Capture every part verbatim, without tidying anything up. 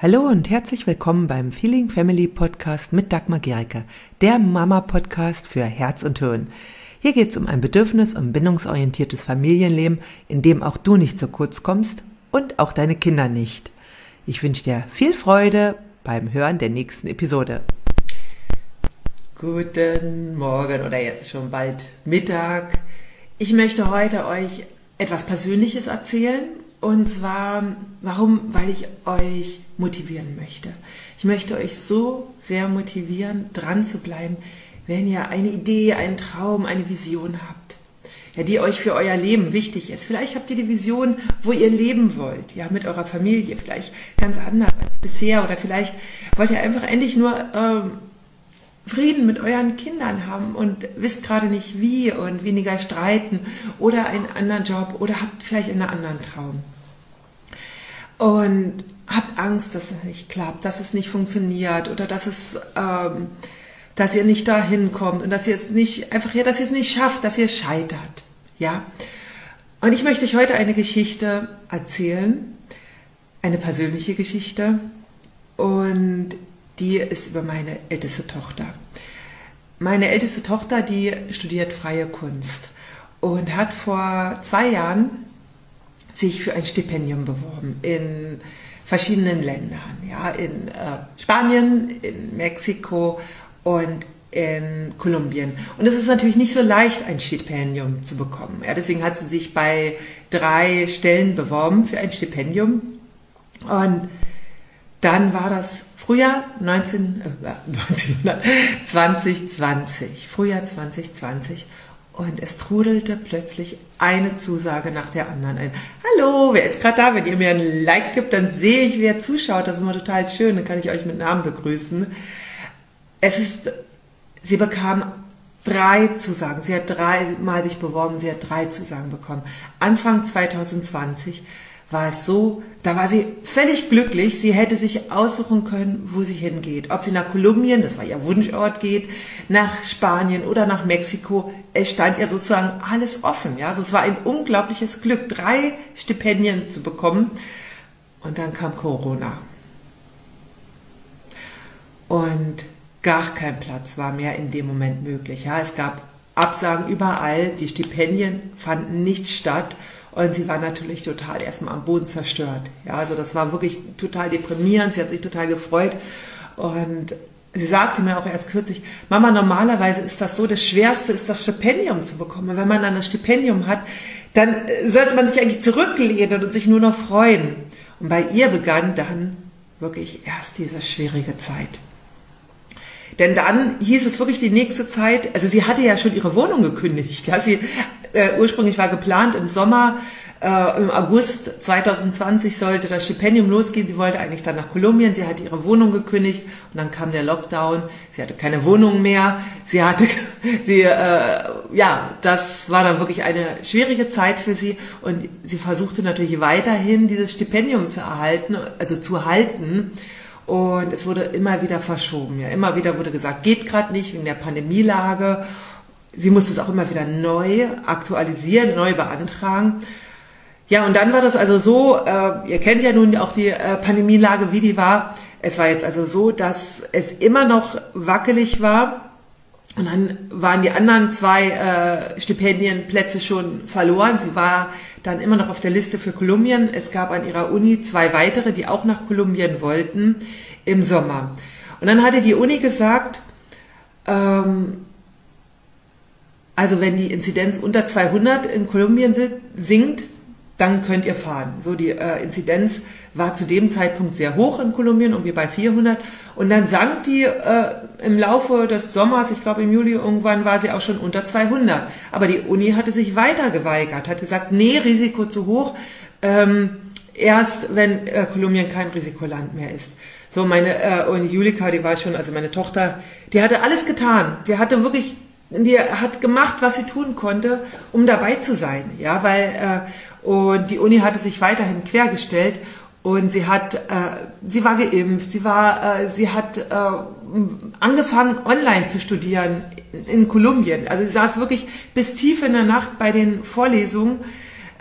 Hallo und herzlich willkommen beim Feeling Family Podcast mit Dagmar Gericke, der Mama-Podcast für Herz und Hirn. Hier geht es um ein bedürfnis- und bindungsorientiertes Familienleben, in dem auch du nicht zu kurz kommst und auch deine Kinder nicht. Ich wünsche dir viel Freude beim Hören der nächsten Episode. Guten Morgen oder jetzt schon bald Mittag. Ich möchte heute euch etwas Persönliches erzählen. Und zwar, warum? Weil ich euch motivieren möchte. Ich möchte euch so sehr motivieren, dran zu bleiben, wenn ihr eine Idee, einen Traum, eine Vision habt, ja, die euch für euer Leben wichtig ist. Vielleicht habt ihr die Vision, wo ihr leben wollt, ja, mit eurer Familie, vielleicht ganz anders als bisher, oder vielleicht wollt ihr einfach endlich nur ähm, Frieden mit euren Kindern haben und wisst gerade nicht wie und weniger streiten oder einen anderen Job oder habt vielleicht einen anderen Traum. Und habt Angst, dass es nicht klappt, dass es nicht funktioniert oder dass es, ähm, dass ihr nicht dahin kommt und dass ihr es nicht, einfach ja, dass ihr es nicht schafft, dass ihr scheitert, ja. Und ich möchte euch heute eine Geschichte erzählen, eine persönliche Geschichte, und die ist über meine älteste Tochter. Meine älteste Tochter, die studiert freie Kunst und hat vor zwei Jahren sich für ein Stipendium beworben in verschiedenen Ländern, ja, in äh, Spanien, in Mexiko und in Kolumbien. Und es ist natürlich nicht so leicht, ein Stipendium zu bekommen. Ja, deswegen hat sie sich bei drei Stellen beworben für ein Stipendium. Und dann war das Frühjahr neunzehn, äh, zwanzig zwanzig, Frühjahr zwanzig zwanzig, und es trudelte plötzlich eine Zusage nach der anderen ein. Hallo, wer ist gerade da? Wenn ihr mir ein Like gibt, dann sehe ich, wer zuschaut. Das ist immer total schön, dann kann ich euch mit Namen begrüßen. Es ist, sie bekam drei Zusagen. Sie hat dreimal sich beworben, sie hat drei Zusagen bekommen. Anfang zwanzig zwanzig war es so, da war sie völlig glücklich, sie hätte sich aussuchen können, wo sie hingeht. Ob sie nach Kolumbien, das war ihr Wunschort, geht, nach Spanien oder nach Mexiko. Es stand ihr sozusagen alles offen. Ja? Also es war ein unglaubliches Glück, drei Stipendien zu bekommen. Und dann kam Corona. Und gar kein Platz war mehr in dem Moment möglich. Ja? Es gab Absagen überall, die Stipendien fanden nicht statt. Und sie war natürlich total erstmal am Boden zerstört. Ja, also das war wirklich total deprimierend. Sie hat sich total gefreut. Und sie sagte mir auch erst kürzlich, Mama, normalerweise ist das so, das Schwerste ist, das Stipendium zu bekommen. Und wenn man dann das Stipendium hat, dann sollte man sich eigentlich zurücklehnen und sich nur noch freuen. Und bei ihr begann dann wirklich erst diese schwierige Zeit. Denn dann hieß es wirklich die nächste Zeit, also sie hatte ja schon ihre Wohnung gekündigt. Ja, sie, äh, ursprünglich war geplant im Sommer, äh, im August zwanzig zwanzig sollte das Stipendium losgehen. Sie wollte eigentlich dann nach Kolumbien, sie hatte ihre Wohnung gekündigt und dann kam der Lockdown. Sie hatte keine Wohnung mehr. Sie hatte, sie, äh, ja, das war dann wirklich eine schwierige Zeit für sie, und sie versuchte natürlich weiterhin dieses Stipendium zu erhalten, also zu halten. Und es wurde immer wieder verschoben. Ja. Immer wieder wurde gesagt, geht gerade nicht wegen der Pandemielage. Sie musste es auch immer wieder neu aktualisieren, neu beantragen. Ja, und dann war das also so, äh, ihr kennt ja nun auch die äh, Pandemielage, wie die war. Es war jetzt also so, dass es immer noch wackelig war. Und dann waren die anderen zwei äh, Stipendienplätze schon verloren. Sie war dann immer noch auf der Liste für Kolumbien. Es gab an ihrer Uni zwei weitere, die auch nach Kolumbien wollten im Sommer. Und dann hatte die Uni gesagt, ähm, also wenn die Inzidenz unter zweihundert in Kolumbien sinkt, dann könnt ihr fahren. So, die äh, Inzidenz war zu dem Zeitpunkt sehr hoch in Kolumbien, irgendwie bei vierhundert. Und dann sank die äh, im Laufe des Sommers, ich glaube im Juli irgendwann war sie auch schon unter zweihundert. Aber die Uni hatte sich weiter geweigert, hat gesagt, nee, Risiko zu hoch, ähm, erst wenn äh, Kolumbien kein Risikoland mehr ist. So, meine, äh, und Julika, die war schon, also meine Tochter, die hatte alles getan. Die hatte wirklich, die hat gemacht, was sie tun konnte, um dabei zu sein. Ja, weil, äh, und die Uni hatte sich weiterhin quergestellt. Und sie hat, äh, sie war geimpft, sie war, äh, sie hat äh, angefangen online zu studieren in, in Kolumbien. Also sie saß wirklich bis tief in der Nacht bei den Vorlesungen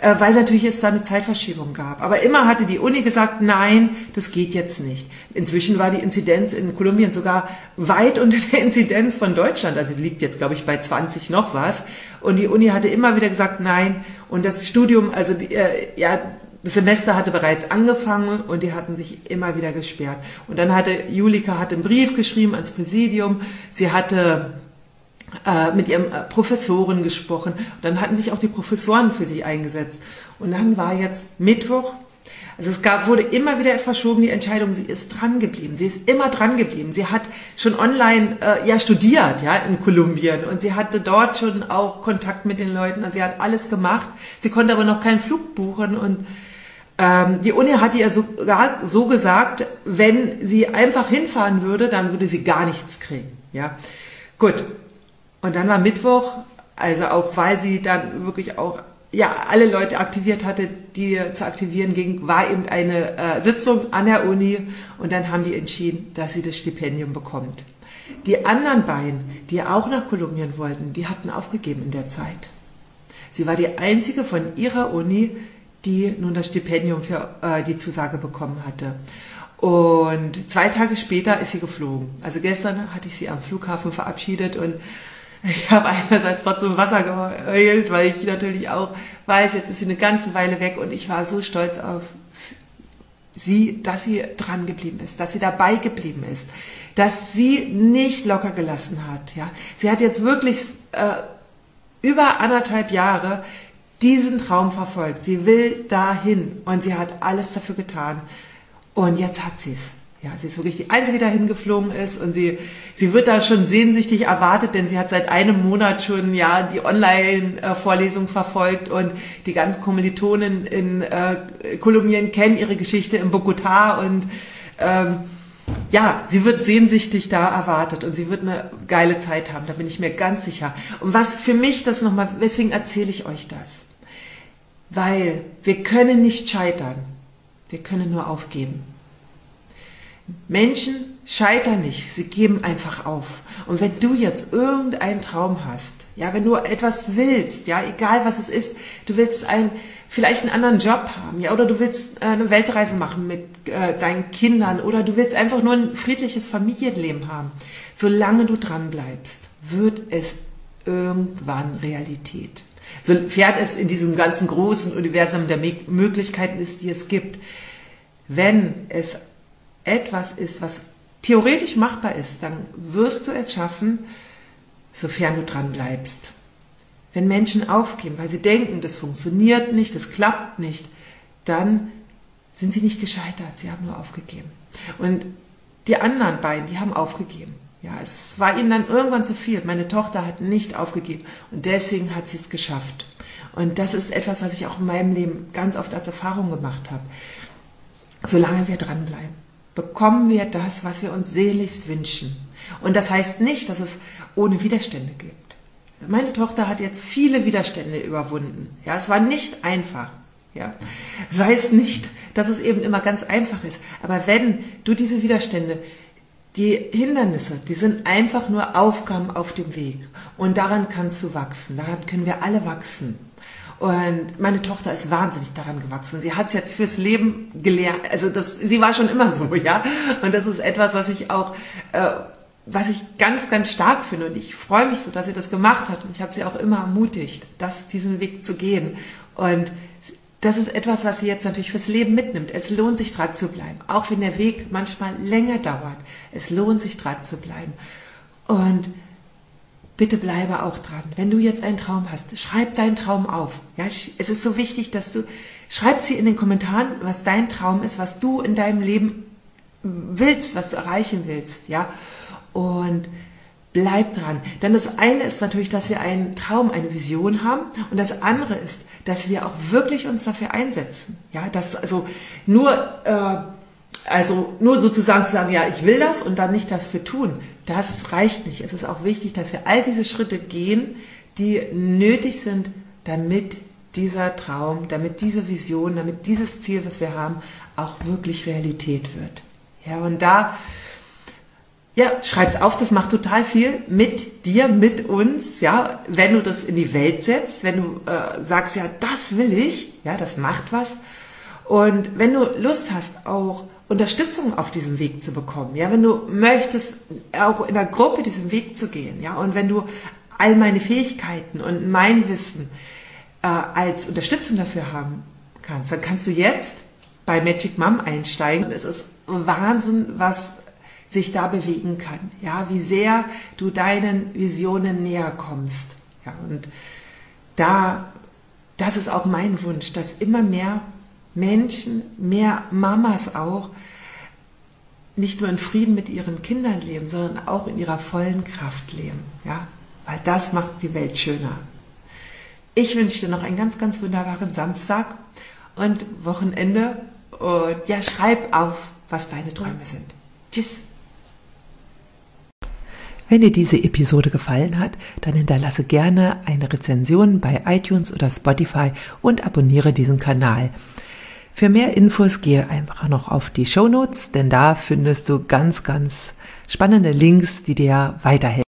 äh, weil natürlich es da eine Zeitverschiebung gab. Aber immer hatte die Uni gesagt, nein, das geht jetzt nicht. Inzwischen war die Inzidenz in Kolumbien sogar weit unter der Inzidenz von Deutschland. Also die liegt jetzt, glaube ich, bei zwanzig noch was. Und die Uni hatte immer wieder gesagt, nein. Und das Studium, also die, äh, ja, das Semester hatte bereits angefangen und die hatten sich immer wieder gesperrt. Und dann hatte Julika hat einen Brief geschrieben ans Präsidium. Sie hatte äh, mit ihrem Professoren gesprochen. Und dann hatten sich auch die Professoren für sie eingesetzt. Und dann war jetzt Mittwoch. Also es gab, wurde immer wieder verschoben, die Entscheidung. Sie ist dran geblieben. Sie ist immer dran geblieben. Sie hat schon online äh, ja studiert, ja, in Kolumbien. Und sie hatte dort schon auch Kontakt mit den Leuten. Also sie hat alles gemacht. Sie konnte aber noch keinen Flug buchen. Und die Uni hat ihr sogar so gesagt, wenn sie einfach hinfahren würde, dann würde sie gar nichts kriegen. Ja, gut. Und dann war Mittwoch, also auch weil sie dann wirklich auch ja alle Leute aktiviert hatte, die zu aktivieren ging, war eben eine äh, Sitzung an der Uni und dann haben die entschieden, dass sie das Stipendium bekommt. Die anderen beiden, die auch nach Kolumbien wollten, die hatten aufgegeben in der Zeit. Sie war die einzige von ihrer Uni, die nun das Stipendium für äh, die Zusage bekommen hatte. Und zwei Tage später ist sie geflogen. Also gestern hatte ich sie am Flughafen verabschiedet und ich habe einerseits trotzdem Wasser geheult, weil ich natürlich auch weiß, jetzt ist sie eine ganze Weile weg und ich war so stolz auf sie, dass sie dran geblieben ist, dass sie dabei geblieben ist, dass sie nicht locker gelassen hat. Ja, sie hat jetzt wirklich äh, über anderthalb Jahre diesen Traum verfolgt. Sie will dahin und sie hat alles dafür getan. Und jetzt hat sie es. Ja, sie ist wirklich die Einzige, die dahin geflogen ist und sie, sie wird da schon sehnsüchtig erwartet, denn sie hat seit einem Monat schon ja die Online-Vorlesung verfolgt und die ganzen Kommilitonen in äh, Kolumbien kennen ihre Geschichte in Bogotá und ähm, ja, sie wird sehnsüchtig da erwartet und sie wird eine geile Zeit haben, da bin ich mir ganz sicher. Und was für mich das nochmal, weswegen erzähle ich euch das? Weil wir können nicht scheitern, wir können nur aufgeben. Menschen scheitern nicht, sie geben einfach auf. Und wenn du jetzt irgendeinen Traum hast, ja, wenn du etwas willst, ja, egal was es ist, du willst einen, vielleicht einen anderen Job haben, ja, oder du willst äh, eine Weltreise machen mit äh, deinen Kindern, oder du willst einfach nur ein friedliches Familienleben haben, solange du dran bleibst, wird es irgendwann Realität. Sofern es in diesem ganzen großen Universum der Möglichkeiten ist, die es gibt. Wenn es etwas ist, was theoretisch machbar ist, dann wirst du es schaffen, sofern du dran bleibst. Wenn Menschen aufgeben, weil sie denken, das funktioniert nicht, das klappt nicht, dann sind sie nicht gescheitert, sie haben nur aufgegeben. Und die anderen beiden, die haben aufgegeben. Ja, es war ihnen dann irgendwann zu viel. Meine Tochter hat nicht aufgegeben und deswegen hat sie es geschafft. Und das ist etwas, was ich auch in meinem Leben ganz oft als Erfahrung gemacht habe. Solange wir dranbleiben, bekommen wir das, was wir uns sehnlichst wünschen. Und das heißt nicht, dass es ohne Widerstände gibt. Meine Tochter hat jetzt viele Widerstände überwunden. Ja, es war nicht einfach. Ja, das heißt nicht, dass es eben immer ganz einfach ist. Aber wenn du diese Widerstände, die Hindernisse, die sind einfach nur Aufgaben auf dem Weg. Und daran kannst du wachsen. Daran können wir alle wachsen. Und meine Tochter ist wahnsinnig daran gewachsen. Sie hat es jetzt fürs Leben gelernt. Also das, sie war schon immer so, ja. Und das ist etwas, was ich auch, äh, was ich ganz, ganz stark finde. Und ich freue mich so, dass sie das gemacht hat. Und ich habe sie auch immer ermutigt, das, diesen Weg zu gehen. Und das ist etwas, was sie jetzt natürlich fürs Leben mitnimmt. Es lohnt sich, dran zu bleiben. Auch wenn der Weg manchmal länger dauert. Es lohnt sich, dran zu bleiben. Und bitte bleibe auch dran. Wenn du jetzt einen Traum hast, schreib deinen Traum auf. Ja, es ist so wichtig, dass du, schreib sie in den Kommentaren, was dein Traum ist, was du in deinem Leben willst, was du erreichen willst. Ja, und bleib dran. Denn das eine ist natürlich, dass wir einen Traum, eine Vision haben. Und das andere ist, dass wir auch wirklich uns dafür einsetzen. Ja, dass also nur, äh, also nur sozusagen zu sagen, ja, ich will das und dann nicht dafür tun, das reicht nicht. Es ist auch wichtig, dass wir all diese Schritte gehen, die nötig sind, damit dieser Traum, damit diese Vision, damit dieses Ziel, was wir haben, auch wirklich Realität wird. Ja, und da Ja, schreib's auf, das macht total viel mit dir, mit uns, ja, wenn du das in die Welt setzt, wenn du äh, sagst, ja, das will ich, ja, das macht was. Und wenn du Lust hast, auch Unterstützung auf diesem Weg zu bekommen, ja, wenn du möchtest, auch in der Gruppe diesen Weg zu gehen, ja, und wenn du all meine Fähigkeiten und mein Wissen äh, als Unterstützung dafür haben kannst, dann kannst du jetzt bei Magic Mom einsteigen. Und es ist Wahnsinn, was sich da bewegen kann, ja, wie sehr du deinen Visionen näher kommst, ja, und da, das ist auch mein Wunsch, dass immer mehr Menschen, mehr Mamas auch, nicht nur in Frieden mit ihren Kindern leben, sondern auch in ihrer vollen Kraft leben, ja, weil das macht die Welt schöner. Ich wünsche dir noch einen ganz, ganz wunderbaren Samstag und Wochenende und ja, schreib auf, was deine Träume sind. Tschüss. Wenn dir diese Episode gefallen hat, dann hinterlasse gerne eine Rezension bei iTunes oder Spotify und abonniere diesen Kanal. Für mehr Infos gehe einfach noch auf die Shownotes, denn da findest du ganz, ganz spannende Links, die dir weiterhelfen.